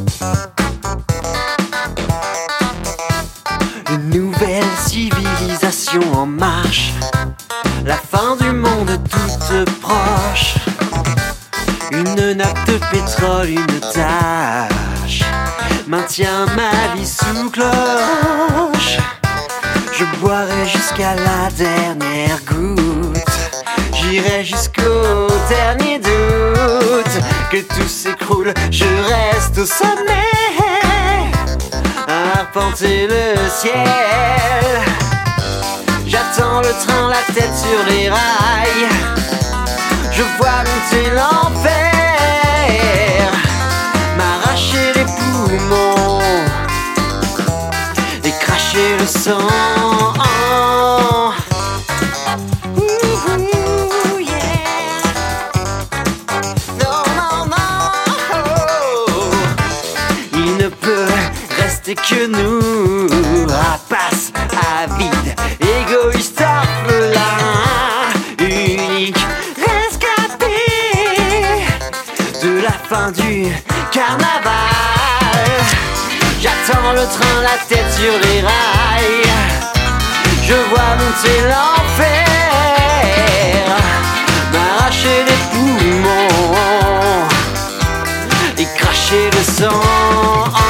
Une nouvelle civilisation en marche, la fin du monde toute proche. Une nappe de pétrole, une tâche maintient ma vie sous cloche. Je boirai jusqu'à la dernière goutte, j'irai jusqu'au dernier doute. Que tout s'écroule, je reste au sommet, à arpenter le ciel. J'attends le train, la tête sur les rails, je vois monter l'enfer, m'arracher les poumons et cracher le sang. Non, non, non. Il ne peut rester que nous, rapaces avides, égoïstes, orphelins, uniques, rescapés de la fin du carnaval. J'attends le train, la tête sur les rails, je vois monter l'enfer, m'arracher les poumons et cracher le sang.